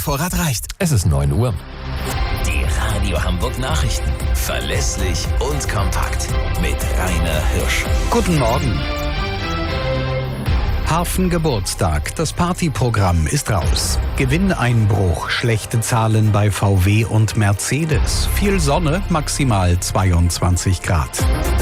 Vorrat reicht. Es ist 9 Uhr. Die Radio Hamburg Nachrichten. Verlässlich und kompakt. Mit Rainer Hirsch. Guten Morgen. Hafengeburtstag. Das Partyprogramm ist raus. Gewinneinbruch, schlechte Zahlen bei VW und Mercedes. Viel Sonne, maximal 22 Grad.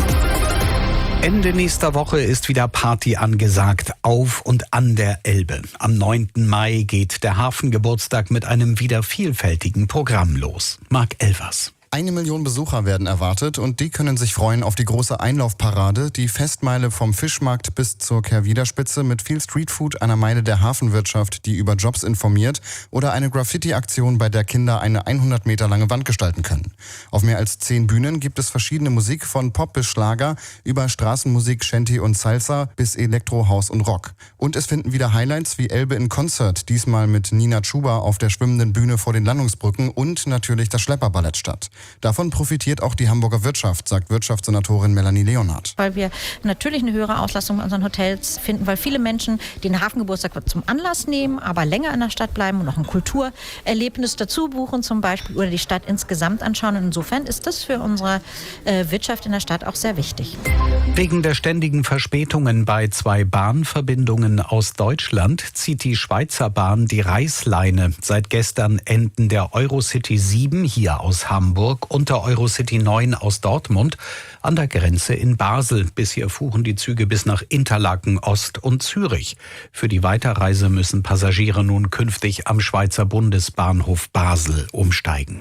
Ende nächster Woche ist wieder Party angesagt, auf und an der Elbe. Am 9. Mai geht der Hafengeburtstag mit einem wieder vielfältigen Programm los. Marc Elvers. 1 Million Besucher werden erwartet und die können sich freuen auf die große Einlaufparade, die Festmeile vom Fischmarkt bis zur Kehrwiederspitze mit viel Streetfood, einer Meile der Hafenwirtschaft, die über Jobs informiert, oder eine Graffiti-Aktion, bei der Kinder eine 100 Meter lange Wand gestalten können. Auf mehr als 10 Bühnen gibt es verschiedene Musik, von Pop bis Schlager, über Straßenmusik, Shanty und Salsa bis Elektro, House und Rock. Und es finden wieder Highlights wie Elbe in Concert, diesmal mit Nina Chuba auf der schwimmenden Bühne vor den Landungsbrücken, und natürlich das Schlepperballett statt. Davon profitiert auch die Hamburger Wirtschaft, sagt Wirtschaftssenatorin Melanie Leonhardt. Weil wir natürlich eine höhere Auslastung in unseren Hotels finden, weil viele Menschen den Hafengeburtstag zum Anlass nehmen, aber länger in der Stadt bleiben und noch ein Kulturerlebnis dazu buchen zum Beispiel oder die Stadt insgesamt anschauen. Und insofern ist das für unsere Wirtschaft in der Stadt auch sehr wichtig. Wegen der ständigen Verspätungen bei 2 Bahnverbindungen aus Deutschland zieht die Schweizer Bahn die Reißleine. Seit gestern enden der Eurocity 7 hier aus Hamburg und der Eurocity 9 aus Dortmund an der Grenze in Basel. Bisher fuhren die Züge bis nach Interlaken, Ost und Zürich. Für die Weiterreise müssen Passagiere nun künftig am Schweizer Bundesbahnhof Basel umsteigen.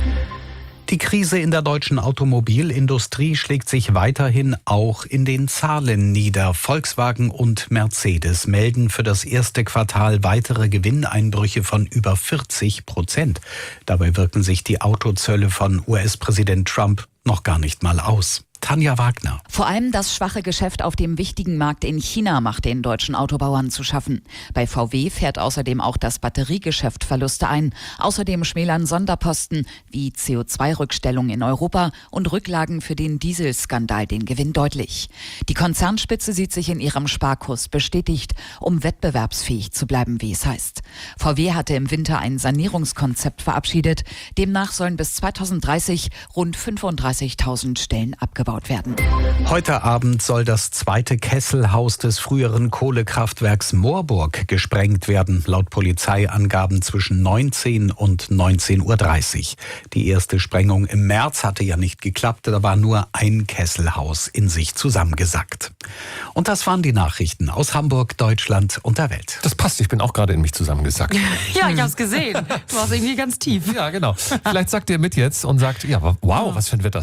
Die Krise in der deutschen Automobilindustrie schlägt sich weiterhin auch in den Zahlen nieder. Volkswagen und Mercedes melden für das erste Quartal weitere Gewinneinbrüche von über 40%. Dabei wirken sich die Autozölle von US-Präsident Trump noch gar nicht mal aus. Tanja Wagner. Vor allem das schwache Geschäft auf dem wichtigen Markt in China macht den deutschen Autobauern zu schaffen. Bei VW fährt außerdem auch das Batteriegeschäft Verluste ein. Außerdem schmälern Sonderposten wie CO2-Rückstellung in Europa und Rücklagen für den Dieselskandal den Gewinn deutlich. Die Konzernspitze sieht sich in ihrem Sparkurs bestätigt, um wettbewerbsfähig zu bleiben, wie es heißt. VW hatte im Winter ein Sanierungskonzept verabschiedet. Demnach sollen bis 2030 rund 35.000 Stellen abgebaut werden. Heute Abend soll das zweite Kesselhaus des früheren Kohlekraftwerks Moorburg gesprengt werden, laut Polizeiangaben zwischen 19 und 19:30 Uhr. Die erste Sprengung im März hatte ja nicht geklappt, da war nur ein Kesselhaus in sich zusammengesackt. Und das waren die Nachrichten aus Hamburg, Deutschland und der Welt. Das passt, ich bin auch gerade in mich zusammengesackt. Ja, ich hab's gesehen. Du warst irgendwie ganz tief. Ja, genau. Vielleicht sagt ihr mit jetzt und sagt, ja, wow, was für ein Wetter.